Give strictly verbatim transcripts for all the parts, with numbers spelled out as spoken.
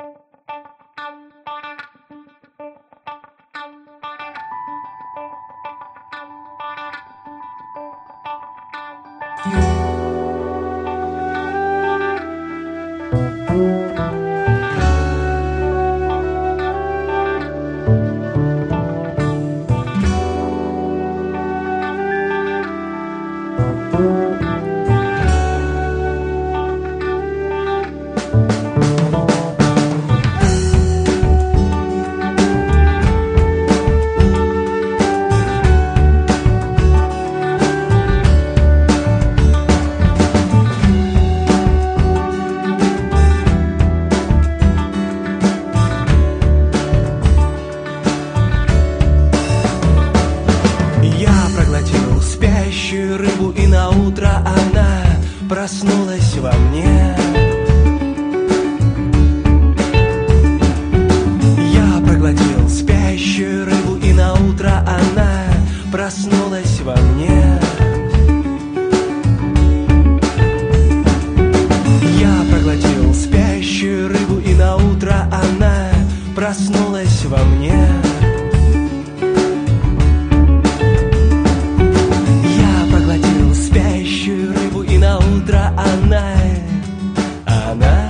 Проснулась во мне. Я проглотил спящую рыбу, и на утро она проснулась во мне. Я проглотил спящую рыбу, и на утро она проснулась во мне. Я проглотил спящую рыбу, и на утро она, она.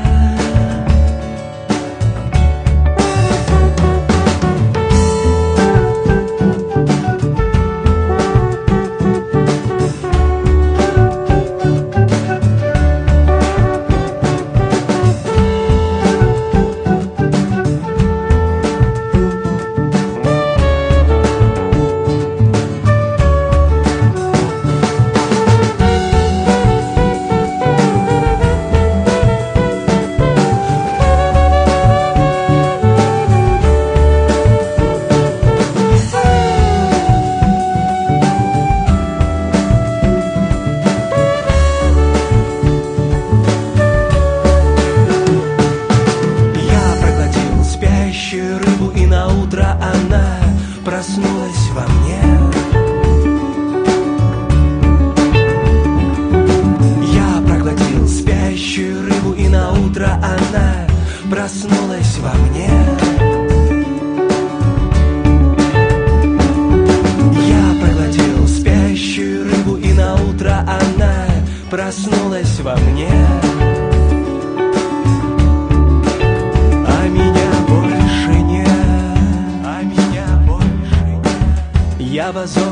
Рыбу, и на утро она проснулась во мне. Я проглотил спящую рыбу, и на утро она проснулась во мне. Я проглотил спящую рыбу, и на утро она проснулась во мне. Я в